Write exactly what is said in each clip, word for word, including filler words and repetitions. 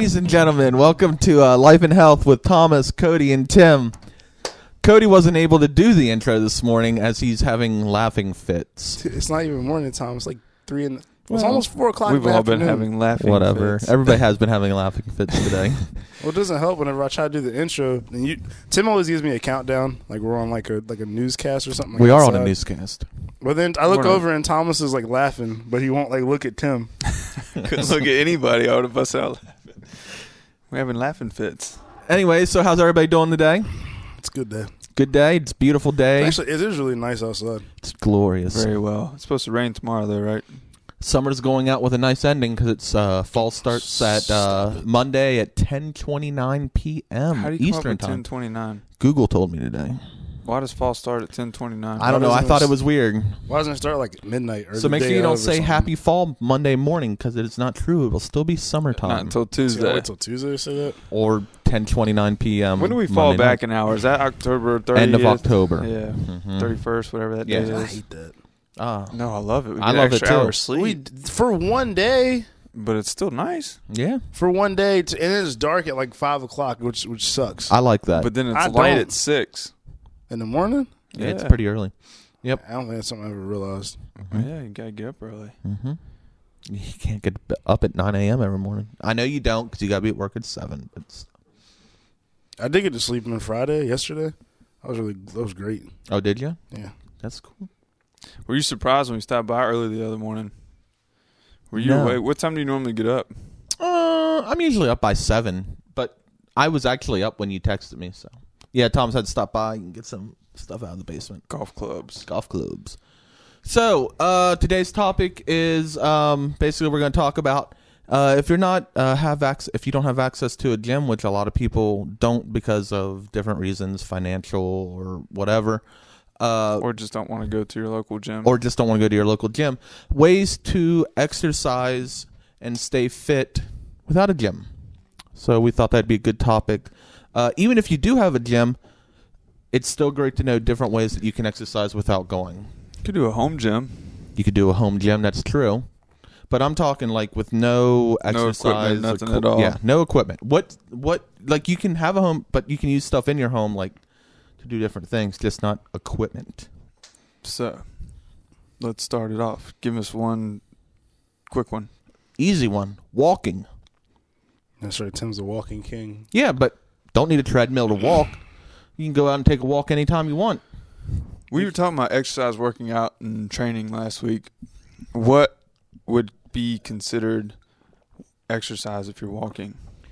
Ladies and gentlemen, welcome to uh, Life and Health with Thomas, Cody, and Tim. Cody wasn't able to do the intro this morning as he's having laughing fits. It's not even morning time. It's like three in the, well, it's almost four o'clock. We've in the all afternoon. been having laughing Whatever. fits. Everybody has been having laughing fits today. Well, it doesn't help whenever I try to do the intro. And you, Tim always gives me a countdown, like we're on like a like a newscast or something. Like we are outside. on a newscast. But then I look We're over and Thomas is like laughing, but he won't like look at Tim. Couldn't look at anybody. I would have bust out laughing. We're having laughing fits. Anyway, so how's everybody doing today? It's a good day. Good day. It's a beautiful day. Actually, it is really nice outside. It's glorious. Very well. It's supposed to rain tomorrow, though, right? Summer's going out with a nice ending because it's uh, fall starts at uh, Monday at ten twenty-nine p.m. How do you Eastern come up with time. ten twenty-nine? Google told me today. Why does fall start at ten twenty-nine? I don't know. I thought it was weird. Why doesn't it start like midnight? Or So the make day sure you of don't or say something? happy fall Monday morning because it is not true. It will still be Not summertime. until So Tuesday. wait till Tuesday to say that. Or ten twenty-nine p.m. When do we fall Monday back night. an hour? Is that October thirtieth? End of October. Yeah. Mhm. thirty-first, whatever that Yeah. day I is. hate that. Ah, No, I love it. We I get love it extra too. hour sleep. We for one day. But it's still nice. yeah. For one day, to, and it's dark at like five o'clock, which which sucks. I like that. But then I it's light don't. at six. In the morning, Yeah, it's Yeah. pretty early. I don't think that's something I ever realized. Yeah, you got to get up early. Mm-hmm. You can't get up at nine a.m. every morning. I know you don't because you got to be at work at seven. But I did get to sleep on Friday yesterday. I was really that was great. oh, did you? Yeah. That's cool. Were you surprised when we stopped by early the other morning? Were you No. awake? What time do you normally get up? Uh, I'm usually up by seven, but I was actually up when you texted me. So yeah, Tom's had to stop by and get some stuff out of the basement. Golf clubs. Golf clubs. So uh, today's topic is um, basically we're going to talk about uh, if you're not uh, have ac- if you don't have access to a gym, which a lot of people don't because of different reasons, financial or whatever, uh, Or just don't want to go to your local gym. or just don't want to go to your local gym, ways to exercise and stay fit without a gym. So we thought that'd be a good topic. Uh, even if you do have a gym, it's still great to know different ways that you can exercise without going. You could do a home gym. You could do a home gym, that's true. But I'm talking like with no exercise. equipment, nothing equi- at all. Yeah, no equipment. What, what, like you can have a home, but you can use stuff in your home like to do different things, just not equipment. So, let's start it off. Give us one quick one. Easy one, walking. That's right. Tim's the walking king. Yeah, but don't need a treadmill to walk. You can go out and take a walk anytime you want. We were talking about exercise, working out, and training last week. What would be considered exercise if you're walking?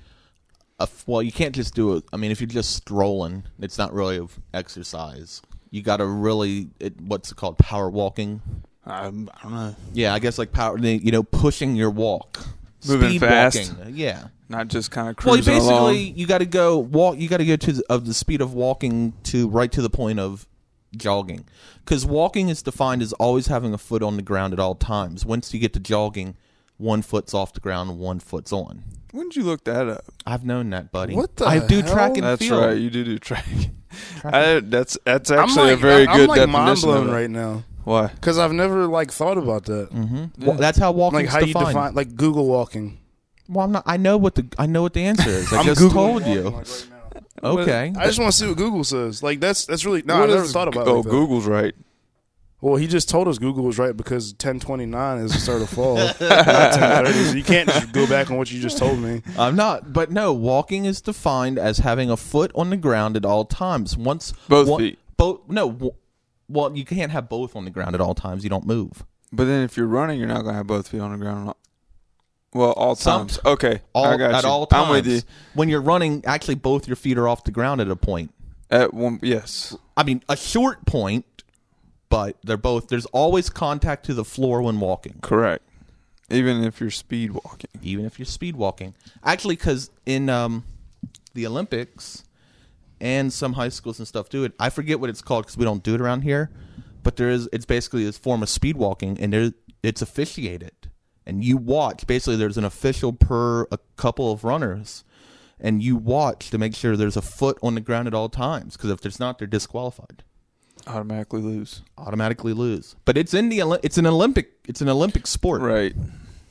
Uh, well, you can't just do it. I mean, if you're just strolling, it's not really of exercise. You got to really, it, what's it called, power walking? Um, I don't know. Yeah, I guess like power, you know, pushing your walk. Moving Speed fast? walking. Yeah. Not just kind of Well, cruising basically, along. you got to go walk. You got to go to the, of the speed of walking to right to the point of jogging, because walking is defined as always having a foot on the ground at all times. Once you get to jogging, one foot's off the ground, one foot's on. When did you look that up? I've known that, buddy. What the I do hell? track and That's field. right. You do do track. Track I, that's that's I'm actually like, a very I'm good like mind definition blown of it. right now Why? because I've never like thought about that. Mm-hmm. Yeah. Well, that's how walking Like is how you defined. define like Google walking. Well, I'm not. I know what the I know what the answer is. I I'm just Googling told walking, you. like, right now. Okay. I just want to see what Google says. Like that's that's really no. What I never is- thought about. it Oh, like that. Google's right. Well, he just told us Google was right because ten twenty-nine is the start of fall, not ten thirty. So you can't just go back on what you just told me. I'm not. But no, walking is defined as having a foot on the ground at all times. Once Both one- feet. Both. No. w- Well, you can't have both on the ground at all times. You don't move. But then if you're running, you're not going to have both feet on the ground. Well, all Some- times. Okay. All, I got at you. all times. I'm with you. When you're running, actually, both your feet are off the ground at a point. At one, yes. I mean, a short point, but they're both. There's always contact to the floor when walking, Correct. Even if you're speed walking. even if you're speed walking. Actually, because in um, the Olympics and some high schools and stuff do it. I forget what it's called because we don't do it around here. But there is. It's basically this form of speed walking, and there it's officiated. And you watch. Basically, there's an official per a couple of runners, and you watch to make sure there's a foot on the ground at all times. Because if there's not, they're disqualified. Automatically lose. Automatically lose. But it's in the Oli- it's an Olympic it's an Olympic sport. Right.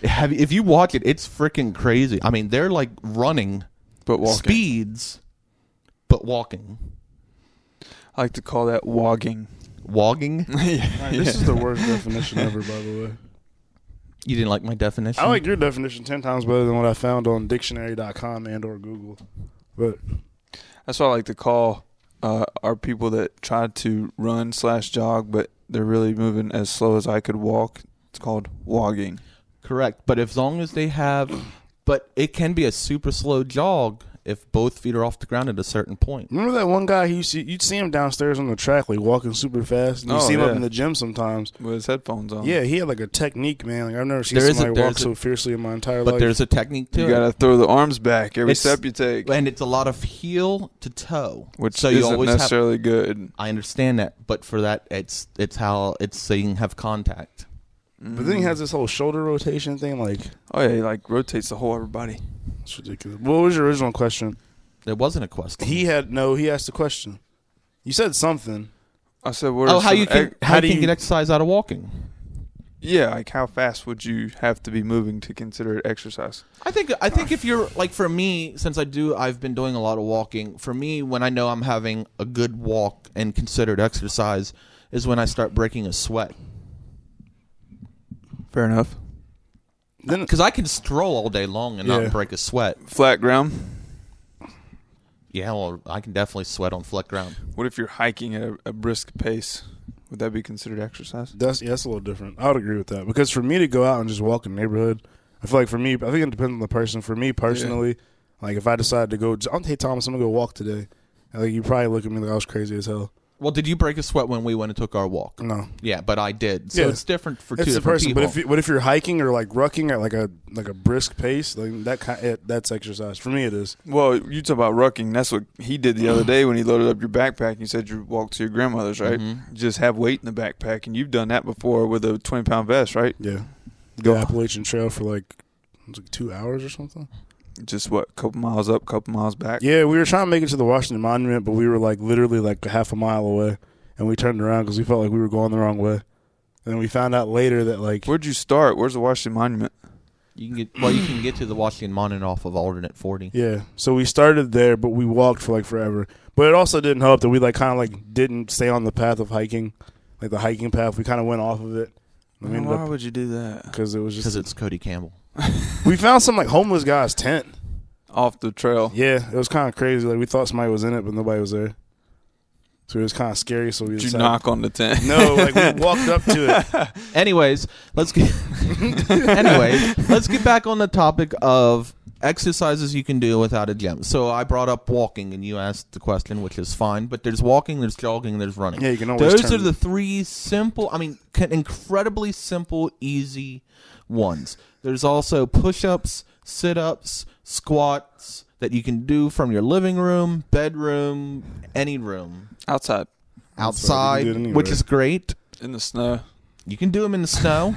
Have if you watch it, it's freaking crazy. I mean, they're like running But walking. speeds, but walking. I like to call that wogging. Wogging? yeah. Right, this is the worst definition ever, by the way. You didn't like my definition? I like your definition ten times better than what I found on dictionary dot com and or Google. But That's what I like to call uh, our people that try to run slash jog, but they're really moving as slow as I could walk. It's called wogging. Correct. But as long as they have, but it can be a super slow jog if both feet are off the ground at a certain point. remember that one guy? He used to, you'd see him downstairs on the track, like walking super fast. And you Oh, see him yeah. up in the gym sometimes. With his headphones on. Yeah, he had like a technique, man. Like I've never seen There is a- somebody walk there's a- so fiercely in my entire But life. there's a technique to You it. got to throw the arms back every It's- step you take, And it's a lot of heel to toe. which so you isn't always have, necessarily good. I understand that, but for that, it's it's how it's so you can have contact. But then he has this whole shoulder rotation thing. Like Oh, yeah, he like rotates the whole upper body. it's ridiculous. What was your original question? There wasn't a question. He had no. He asked a question. You said something. I said, what oh, are how some you can ex- how, how you do can you- get exercise out of walking? Yeah, like how fast would you have to be moving to consider it exercise? I think I think if you're like for me, since I do I've been doing a lot of walking. For me, when I know I'm having a good walk and considered exercise, is when I start breaking a sweat. Fair enough. Then Because I can stroll all day long and Yeah. not break a sweat. Flat ground. Yeah, well, I can definitely sweat on flat ground. What if you're hiking at a, a brisk pace? Would that be considered exercise? that's yeah, that's a little different. I would agree with that because for me to go out and just walk in the neighborhood, I feel like for me, I think it depends on the person. For me personally, like if I decide to go, I'm hey Thomas, I'm gonna go walk today. Like you probably look at me like I was crazy as hell. Well, did you break a sweat when we went and took our walk? No, Yeah, but I did. So Yeah. it's different for two it's the different person. people. But if you, but if you're hiking or like rucking at like a like a brisk pace, like that kind, it, that's exercise. For me, it is. Well, you talk about rucking. That's what he did the other day when he loaded up your backpack. You said you walked to your grandmother's, right? Mhm. You just have weight in the backpack, and you've done that before with a twenty pound vest, right? Yeah, go Appalachian Trail for like it was like two hours or something. Just what, couple miles up, couple miles back. Yeah, we were trying to make it to the Washington Monument, but we were like literally like half a mile away, and we turned around because we felt like we were going the wrong way. And we found out later that like Where'd you start? Where's the Washington Monument? you can get well, you can get to the Washington Monument off of alternate forty. yeah, so we started there, but we walked for like forever. But it also didn't help that we like kind of like didn't stay on the path of hiking, like the hiking path. We kind of went off of it. And we ended Why up would you do that? because it was Because just it's Cody Campbell. we found some like homeless guy's tent. Off the trail. Yeah, it was kind of crazy. Like we thought somebody was in it, but nobody was there. So it was kind of scary. So we Did you decided, knock on the tent? No, like we walked up to it. Anyways, let's get anyways, let's get back on the topic of exercises you can do without a gym. So I brought up walking, and you asked the question, which is fine. But there's walking, there's jogging, there's running. Yeah, you can always. Those turn are the three simple, I mean, c- incredibly simple, easy ones. There's also push-ups, sit-ups, squats that you can do from your living room, bedroom, any room, Outside. outside, You can do it anywhere. which is great. In the snow. You can do them in the snow.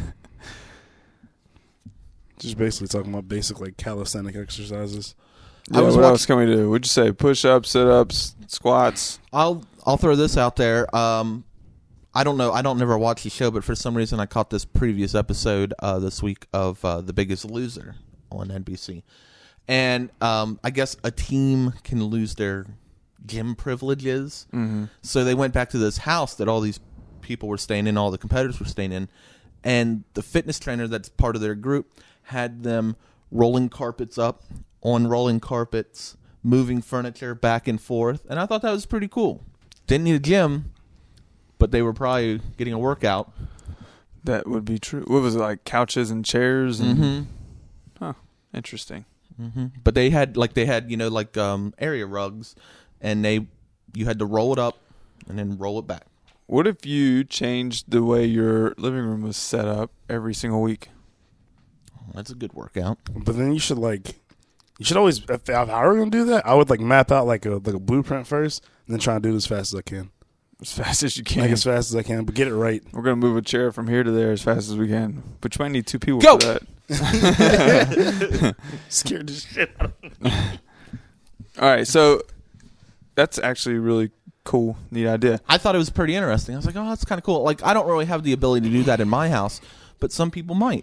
Just basically talking about basic like calisthenic exercises. Yeah, I was what watch- else can we do? What'd you say? Push-ups, sit-ups, squats. I'll I'll throw this out there. Um, I don't know. I don't never watch the show, but for some reason I caught this previous episode uh, this week of uh, The Biggest Loser on N B C, and um, I guess a team can lose their gym privileges. Mm-hmm. So they went back to this house that all these people were staying in, all the competitors were staying in, and the fitness trainer that's part of their group had them rolling carpets up on rolling carpets, moving furniture back and forth, and I thought that was pretty cool. Didn't need a gym, but they were probably getting a workout. That would be true. What was it, like couches and chairs? And Mm-hmm. Huh. Interesting. Mm-hmm. But they had like they had you know like um, area rugs, and they you had to roll it up and then roll it back. What if you changed the way your living room was set up every single week? That's a good workout. But then you should like, you should always. If, if I were gonna do that, I would like map out like a like a blueprint first, and then try and do it as fast as I can, As fast as you can. like as fast as I can, but get it right. We're going to move a chair from here to there as fast as we can. But you might need two people Go! for that. Scared the shit out of me. All right, so that's actually a really cool, neat idea. I thought it was pretty interesting. I was like, oh, that's kind of cool. Like, I don't really have the ability to do that in my house, but some people might.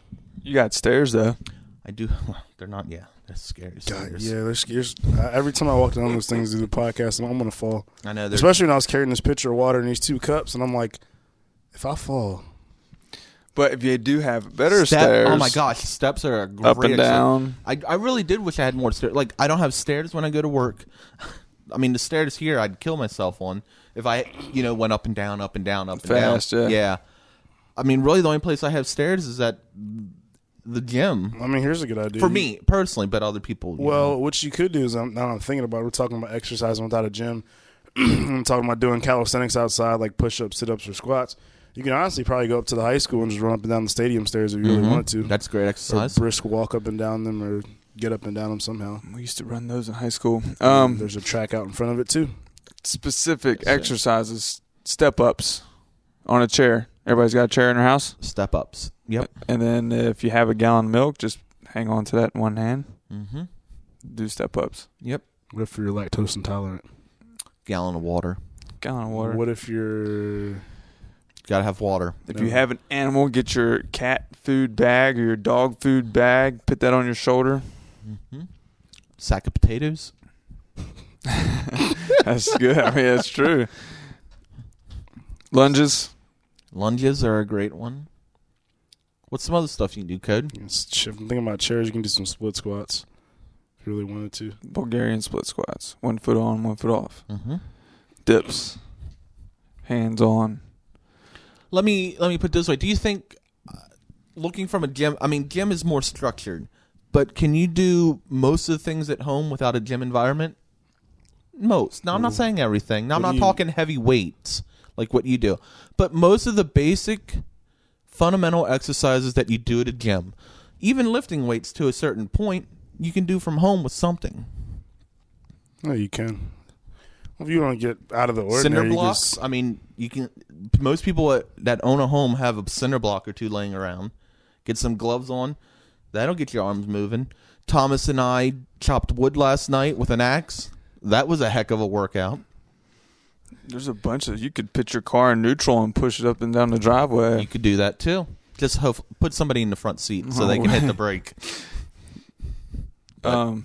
You got stairs though. I do. They're not. Yeah, they're scary. God, stairs. yeah, they're scary. Uh, every time I walk down those things to do the podcast, I'm, I'm gonna fall. I know. Especially when I was carrying this pitcher of water and these two cups, and I'm like, if I fall. But if you do have better Step, stairs, oh my gosh, steps are a great up and down. I I really did wish I had more stairs. Like I don't have stairs when I go to work. I mean, the stairs here, I'd kill myself on if I, you know, went up and down, up and down, up Fast, and down. yeah. Yeah. I mean, really, the only place I have stairs is at the gym. I mean, here's a good idea. For me, personally, but other people. You Well, know. what you could do is, I'm, now I'm thinking about it, we're talking about exercising without a gym. I'm talking about doing calisthenics outside, like push-ups, sit-ups, or squats. You can honestly probably go up to the high school and just run up and down the stadium stairs if you really Mhm. wanted to. That's great Or exercise. brisk walk up and down them or get up and down them somehow. We used to run those in high school. Um, There's a track out in front of it, too. specific exercises, step ups on a chair. Everybody's got a chair in their house. Step ups. Yep. And then if you have a gallon of milk, just hang on to that in one hand. Mm-hmm. Do step ups. Yep. What if you're lactose intolerant? Gallon of water. Gallon of water. What if you're... Got to have water. If No. you have an animal, get your cat food bag or your dog food bag. Put that on your shoulder. Mm-hmm. Sack of potatoes. That's good. I mean, that's true. Lunges. Lunges are a great one. What's some other stuff you can do, Code? If I'm thinking about chairs, you can do some split squats if you really wanted to. Bulgarian split squats. One foot on, one foot off. Mm-hmm. Dips. Hands on. Let me let me put it this way. Do you think, uh, looking from a gym, I mean, gym is more structured, but can you do most of the things at home without a gym environment? Most. Now, I'm not Ooh. saying everything. Now, I'm What not do you- talking heavy weights like what you do, but most of the basic fundamental exercises that you do at a gym, even lifting weights to a certain point, you can do from home with something. No, you can. Well, if you want to get out of the ordinary, Cinder you blocks. just- I mean, you can. Most people that- that own a home have a cinder block or two laying around. Get some gloves on. That'll get your arms moving. Thomas and I chopped wood last night with an axe. That was a heck of a workout. There's a bunch of. You could put your car in neutral and push it up and down the driveway. You could do that too. Just hope, put somebody in the front seat so they can hit the brake. Um.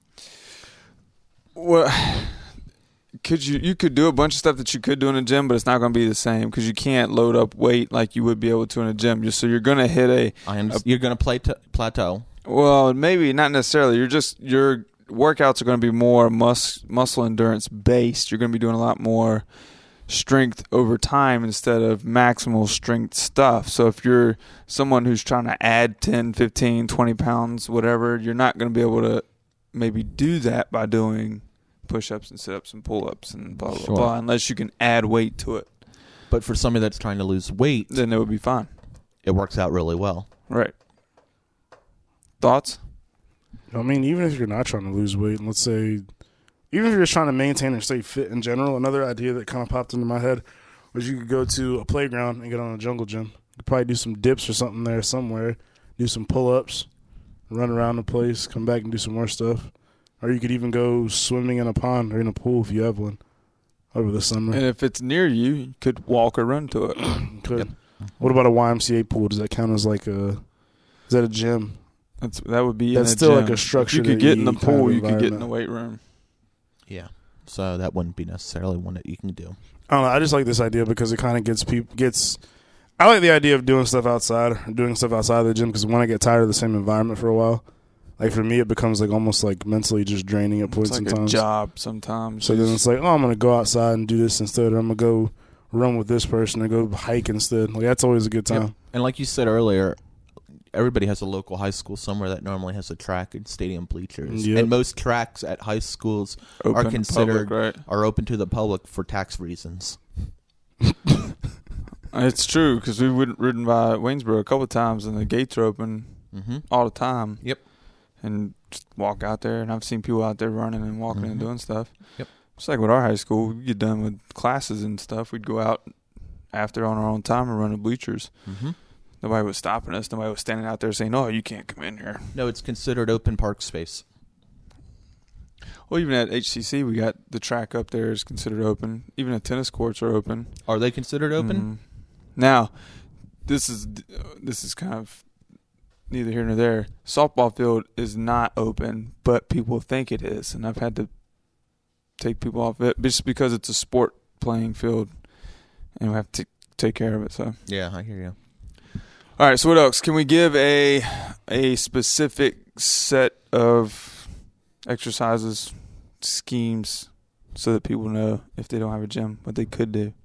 What? Could you you could do a bunch of stuff that you could do in a gym, but it's not going to be the same because you can't load up weight like you would be able to in a gym. Just so you're going to hit a I understand. You're going to play t- plateau. well, maybe not necessarily. You're just your workouts are going to be more mus- muscle endurance based. You're going to be doing a lot more strength over time instead of maximal strength stuff. So if you're someone who's trying to add ten, fifteen, twenty pounds, whatever, you're not going to be able to maybe do that by doing push-ups and sit-ups and pull-ups and blah, blah, Sure. blah, unless you can add weight to it. But for somebody that's trying to lose weight, Then it would be fine. it works out really well. Right. Thoughts? I mean, even if you're not trying to lose weight, let's say, even if you're just trying to maintain or stay fit in general, another idea that kind of popped into my head was you could go to a playground and get on a jungle gym. You could probably do some dips or something there somewhere, do some pull-ups, run around the place, come back and do some more stuff. Or you could even go swimming in a pond or in a pool if you have one over the summer. And if it's near you, you could walk or run to it. You could. Yep. What about a Y M C A pool? Does that count as like a? Is that a gym? That's that would be That's in a still gym. like a If structured you could get in the kind of pool, you could get in environment. the weight room. Yeah. So that wouldn't be necessarily one that you can do. I don't know. I just like this idea because it kind of gets people gets. I like the idea of doing stuff outside, or doing stuff outside of the gym because when I get tired of the same environment for a while, like for me, it becomes like almost like mentally just draining at points It's like sometimes. a job sometimes. So then it's like, oh, I'm gonna go outside and do this instead, or I'm gonna go run with this person, or go hike instead. Like that's always a good time. Yep. And like you said earlier, everybody has a local high school somewhere that normally has a track and stadium bleachers. Yep. And most tracks at high schools Open are to considered public, right? are open to the public for tax reasons. It's true because we've rid- ridden by Waynesboro a couple of times and the gates are open Mm-hmm. all the time. Yep. And just walk out there, and I've seen people out there running and walking and Mhm. doing stuff. Yep. It's like with our high school, we get done with classes and stuff. We'd go out after on our own time and run the bleachers. Mm-hmm. Nobody was stopping us. Nobody was standing out there saying, "Oh, you can't come in here." No, it's considered open park space. Well, even at H C C, we got the track up there is considered open. Even the tennis courts are open. Are they considered open? Mhm. Now, this is this is kind of neither here nor there. Softball field is not open, but people think it is, and I've had to take people off it just because it's a sport playing field, and we have to take care of it. So Yeah, I hear you. all right. So what else? Can we give a a specific set of exercises, schemes, so that people know if they don't have a gym what they could do?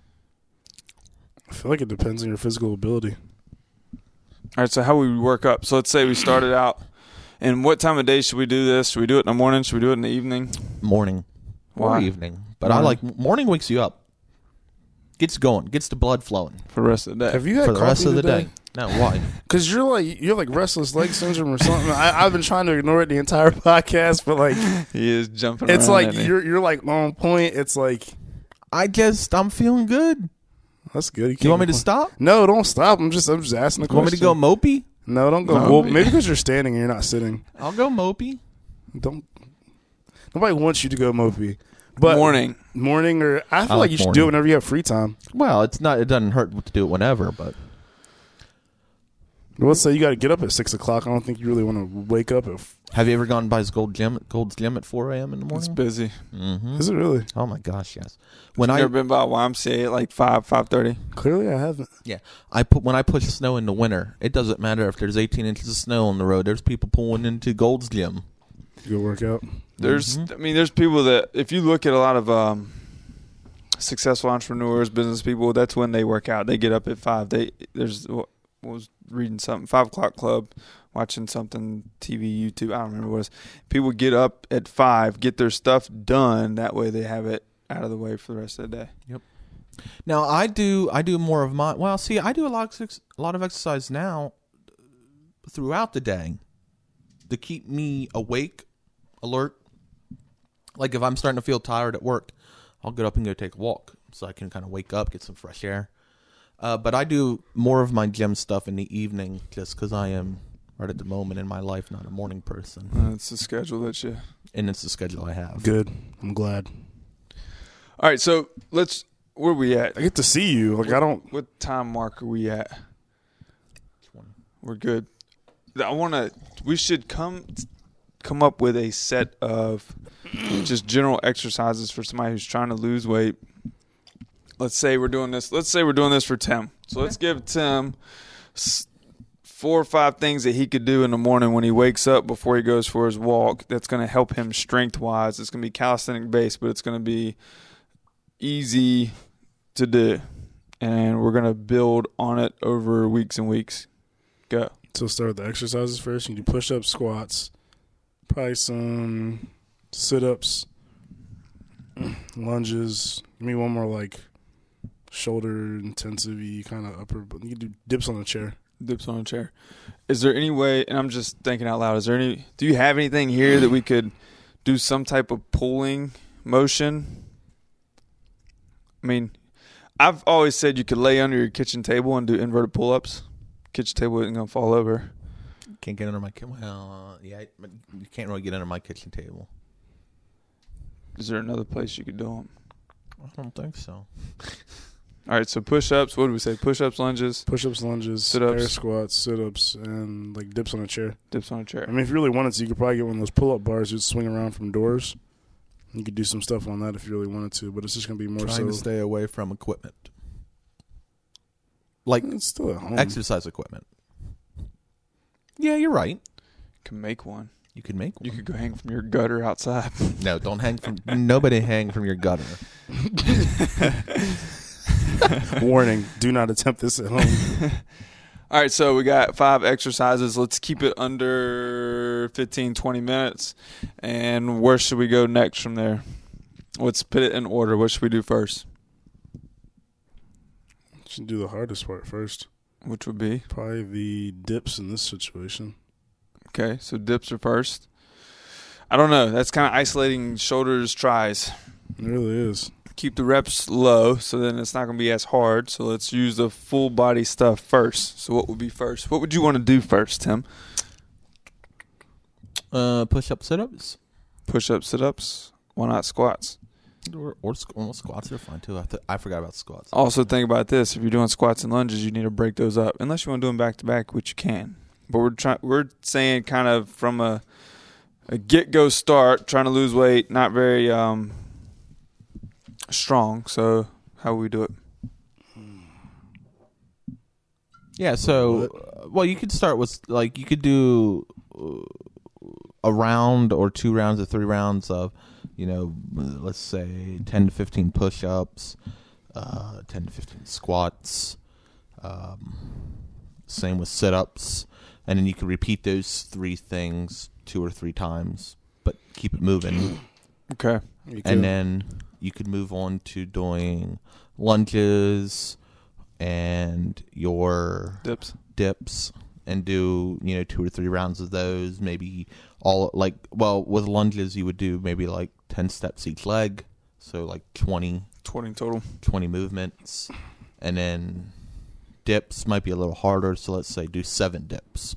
I feel like it depends on your physical ability. All right, so how we work up. So let's say we started out, and what time of day should we do this? Should we do it in the morning? Should we do it in the evening? Morning Why? or evening. But Morning. I like morning wakes you up. Gets going. Gets the blood flowing For the rest of the day. Have you had for the coffee rest of the today? day. No, why? Because you're like you're like restless leg syndrome or something. I, I've been trying to ignore it the entire podcast, but like He is jumping it's around, like isn't he? you're you're like on point. It's like I just I'm feeling good. that's good. Do you want me to complain. stop? No, don't stop. I'm just I'm just asking the You want me to go question. mopey? No, don't go. No. Well, maybe because you're standing and you're not sitting. I'll go mopey. Don't. Nobody wants you to go mopey. But morning. morning or I feel I like, like you should do it morning. whenever you have free time. Well, it's not. It doesn't hurt to do it whenever, but Let's say you got to get up at six o'clock. I don't think you really want to wake up at. F- have you ever gone by his Gold Gym? Gold's Gym at four a.m. in the It's morning. busy. Mm-hmm. Is it really? Oh my gosh, yes. When When I you ever been by Y M C A at like five, five thirty? Clearly, I haven't. yeah, I put when I push snow in the winter, it doesn't matter if there's eighteen inches of snow on the road. There's people pulling into Gold's Gym. Go work out. There's, Mhm. I mean, there's people that if you look at a lot of um, successful entrepreneurs, business people, that's when they work out. They get up at five. They there's what was reading something five o'clock club, watching something T V, YouTube. I don't remember what it was. People get up at five, get their stuff done. That way they have it out of the way for the rest of the day. Now I do I do more of my well. See, I do a lot of ex- a lot of exercise now throughout the day to keep me awake, alert. Like if I'm starting to feel tired at work, I'll get up and go take a walk so I can kind of wake up, get some fresh air. Uh, but I do more of my gym stuff in the evening just because I am right at the moment in my life not a morning person, Uh, it's the schedule that you. and it's the schedule I have. Good. I'm glad. All right, so let's. Where we at? I get to see you. Like I don't. What time mark are we at? We're good. I want to. We should come come up with a set of just general exercises for somebody who's trying to lose weight. Let's say we're doing this. Let's say we're doing this for Tim. So let's give Tim s- four or five things that he could do in the morning when he wakes up before he goes for his walk. That's going to help him strength wise. It's going to be calisthenic based, but it's going to be easy to do, and we're going to build on it over weeks and weeks. Go. So start with the exercises first. You can do push-ups, squats, probably some sit-ups, lunges. Give me one more like shoulder intensive kind of upper. But you can do dips on the chair. Dips on a chair. Is there any way, and I'm just thinking out loud, is there any, do you have anything here that we could do some type of pulling motion? I mean, I've always said you could lay under your kitchen table and do inverted pull-ups. Kitchen table isn't going to fall over. Can't get under my ki- well, uh, yeah, but you can't really get under my kitchen table. Is there another place you could do them? I don't think so. All right, so push-ups. What did we say? Push-ups, lunges, Push-ups, lunges, Sit-ups. air squats, sit-ups, and like dips on a chair. dips on a chair. I mean, if you really wanted to, you could probably get one of those pull-up bars you'd swing around from doors. You could do some stuff on that if you really wanted to, but it's just going to be more Trying so. to stay away from equipment, like It's still at home. exercise equipment. Yeah, you're right. You can make one. You could make one. You could go hang from your gutter outside. No, don't hang from. Nobody hang from your gutter. Warning, do not attempt this at home. All right, so we got five exercises. Let's keep it under fifteen, twenty minutes. And where should we go next from there? Let's put it in order. What should we do first? Should do the hardest part first. Which would be? Probably the dips in this situation. Okay, so dips are first. I don't know. That's kind of isolating shoulders, tries. It really is. Keep the reps low, so then it's not going to be as hard. So let's use the full body stuff first. So what would be first? What would you want to do first, Tim? Uh, push up, sit ups, Push-ups, sit-ups. Why not squats? or, or squ- well, squats are fine too. I th- I forgot about squats. Also, think about this. If you're doing squats and lunges, you need to break those up. Unless you want to do them back-to-back, which you can. But we're trying. We're saying kind of from a a get go start, trying to lose weight, not very um, strong. So how would we do it? Yeah, so uh, well, you could start with like you could do uh, a round or two rounds or three rounds of, you know, let's say ten to fifteen push-ups, uh, ten to fifteen squats. Um, same with sit-ups, and then you can repeat those three things two or three times, but keep it moving. Okay, and then you could move on to doing lunges and your dips dips and do, you know, two or three rounds of those, maybe all like, well, with lunges you would do maybe like ten steps each leg, so like twenty twenty total, twenty movements. And then dips might be a little harder, so let's say do seven dips,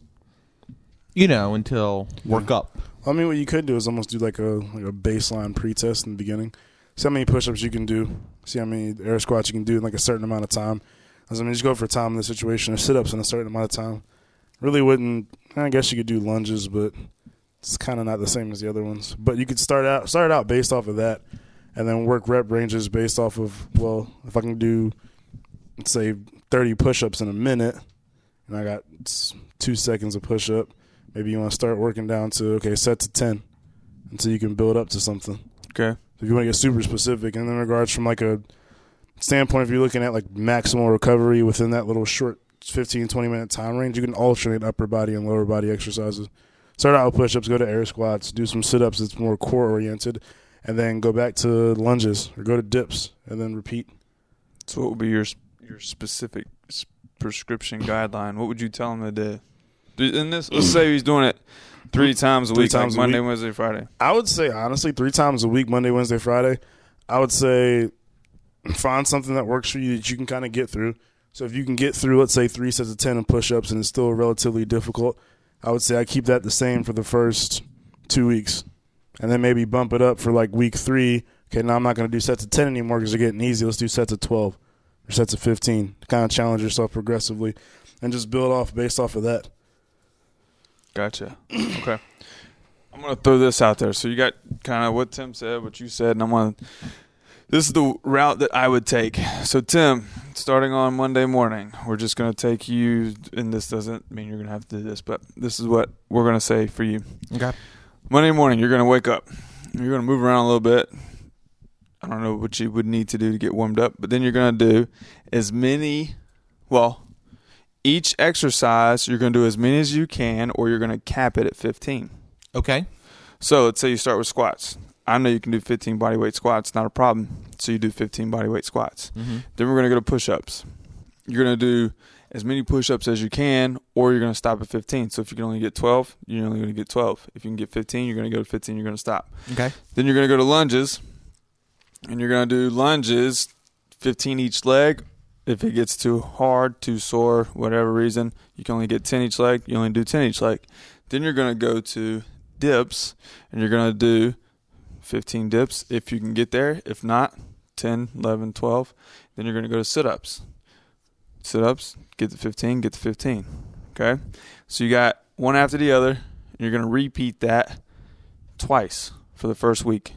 you know, until work yeah. up. I mean, what you could do is almost do like a like a baseline pre-test in the beginning. See how many push-ups you can do. See how many air squats you can do in like a certain amount of time. I mean, just go for time in this situation, or sit-ups in a certain amount of time. Really wouldn't. I guess you could do lunges, but it's kind of not the same as the other ones. But you could start out start out based off of that, and then work rep ranges based off of, well, if I can do, let's say, thirty push-ups in a minute, and I got two seconds of push-up, maybe you want to start working down to, okay, set to ten until you can build up to something. Okay. If you want to get super specific, and in regards from like a standpoint, if you're looking at like maximal recovery within that little short fifteen, twenty minute time range, you can alternate upper body and lower body exercises. Start out with push-ups, go to air squats, do some sit-ups that's more core-oriented, and then go back to lunges or go to dips, and then repeat. So what would be your your specific prescription guideline? What would you tell him to do? In this, let's say he's doing it three times a three week, times like a Monday, week. Wednesday, Friday. I would say, honestly, three times a week, Monday, Wednesday, Friday. I would say find something that works for you that you can kind of get through. So if you can get through, let's say, three sets of ten and push-ups and it's still relatively difficult, I would say I keep that the same for the first two weeks. And then maybe bump it up for like week three. Okay, now I'm not going to do sets of ten anymore because they're getting easy. Let's do sets of twelve or sets of fifteen to kind of challenge yourself progressively and just build off based off of that. Gotcha. Okay. I'm going to throw this out there. So you got kind of what Tim said, what you said, and I'm going to – this is the route that I would take. So, Tim, starting on Monday morning, we're just going to take you – and this doesn't mean you're going to have to do this, but this is what we're going to say for you. Okay. Monday morning, you're going to wake up. You're going to move around a little bit. I don't know what you would need to do to get warmed up, but then you're going to do as many – well – each exercise, you're going to do as many as you can, or you're going to cap it at fifteen. Okay. So let's say you start with squats. I know you can do fifteen bodyweight squats, not a problem. So you do fifteen bodyweight squats. Mm-hmm. Then we're going to go to push-ups. You're going to do as many push-ups as you can, or you're going to stop at fifteen. So if you can only get twelve, you're only going to get twelve. If you can get fifteen, you're going to go to fifteen, you're going to stop. Okay. Then you're going to go to lunges, and you're going to do lunges, fifteen each leg. If it gets too hard, too sore, whatever reason, you can only get ten each leg. You only do ten each leg. Then you're going to go to dips, and you're going to do fifteen dips if you can get there. If not, ten, eleven, twelve. Then you're going to go to sit-ups. Sit-ups, get to fifteen, get to fifteen. Okay? So you got one after the other, and you're going to repeat that twice for the first week.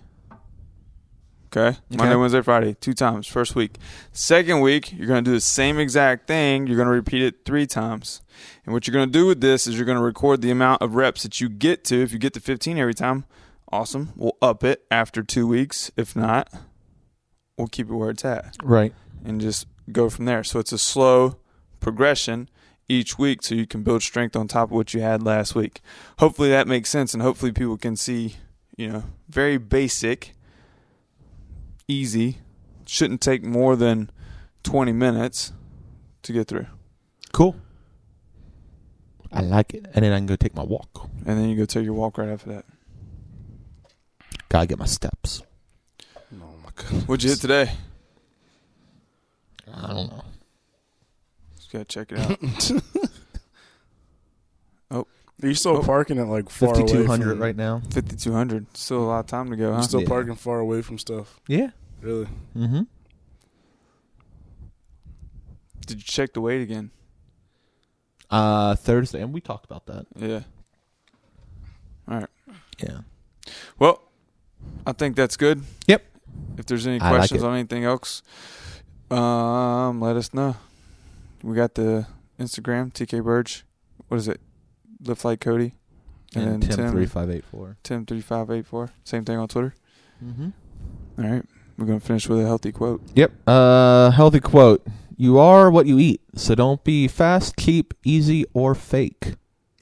Okay? Monday, Wednesday, Friday, two times, first week. Second week, you're going to do the same exact thing. You're going to repeat it three times. And what you're going to do with this is you're going to record the amount of reps that you get to. If you get to fifteen every time, awesome. We'll up it after two weeks. If not, we'll keep it where it's at. Right. And just go from there. So it's a slow progression each week so you can build strength on top of what you had last week. Hopefully that makes sense, and hopefully people can see, you know, very basic, easy, shouldn't take more than twenty minutes to get through. Cool. I like it. And then I can go take my walk. And then you go take your walk right after that. Gotta get my steps. Oh, my God. What'd you hit today? I don't know. Just gotta check it out. Oh. Are you still Oh. parking at like far away from... fifty-two hundred right now. fifty-two hundred. Still a lot of time to go, huh? You're still Yeah. parking far away from stuff. Yeah. Really? Mm-hmm. Did you check the weight again? Uh, Thursday, and we talked about that. Yeah. All right. Yeah. Well, I think that's good. Yep. If there's any I like questions it. on anything else, um, let us know. We got the Instagram, T K Burge. What is it? Lift Like Cody. And, then Tim three five eight four. Tim three five eight four. Same thing on Twitter. Mm-hmm. All right. We're going to finish with a healthy quote. Yep. Uh, healthy quote. You are what you eat, so don't be fast, cheap, easy, or fake.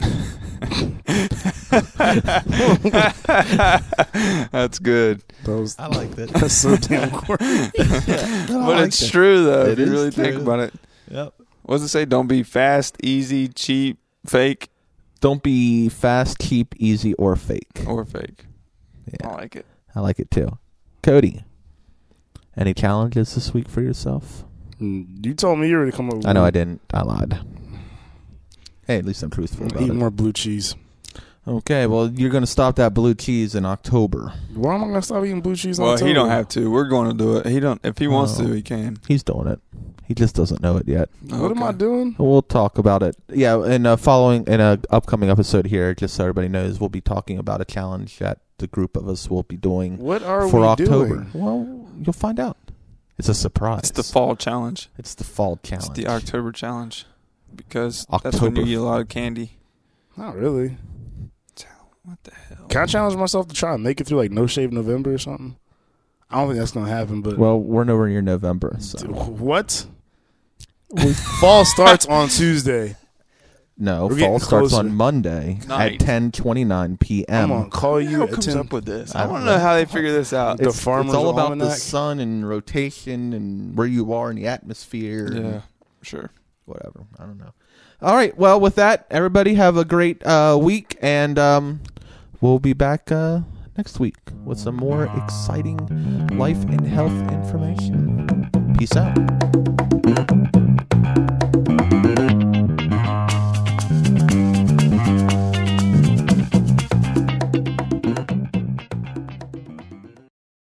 That's good. Those, I like that. that's so damn corny. Yeah, no, I But like it's that. true, though, It if you is really think true. about it. Yep. What does it say? Don't be fast, easy, cheap, fake, Don't be fast, cheap, easy, or fake. or fake. Yeah. I like it. I like it too. Cody, any challenges this week for yourself? Mm, You told me you were to come up with I know I didn't. I lied. Hey, at least I'm truthful about Eat it. more blue cheese. Okay, well, you're going to stop that blue cheese in October. Why am I going to stop eating blue cheese on Well, he October? don't have to. We're going to do it. He don't. If he wants Oh. to, he can. He's doing it. He just doesn't know it yet. What am I Okay. doing? We'll talk about it. Yeah, in a following in a upcoming episode here, just so everybody knows, we'll be talking about a challenge that the group of us will be doing What are for we October. doing? Well, you'll find out. It's a surprise. It's the fall challenge. It's the fall challenge. It's the October challenge because that's when October. you eat a lot of candy. Not really. What the hell? Can I challenge myself to try and make it through like No Shave November or something? I don't think that's going to happen, but... Well, we're nowhere near November, so What? Fall starts on Tuesday. no. We're Fall getting starts closer. on Monday Night. at ten twenty-nine p.m. I'm going to call you Who at comes ten. up with this? I I don't don't know. know how they figure this out. The It's, Farmer's it's all about the Almanac. sun and rotation and where you are in the atmosphere. and Yeah, sure. whatever. I don't know. All right. Well, with that, everybody have a great uh, week, and um, we'll be back uh, next week with some more exciting life and health information. Peace out.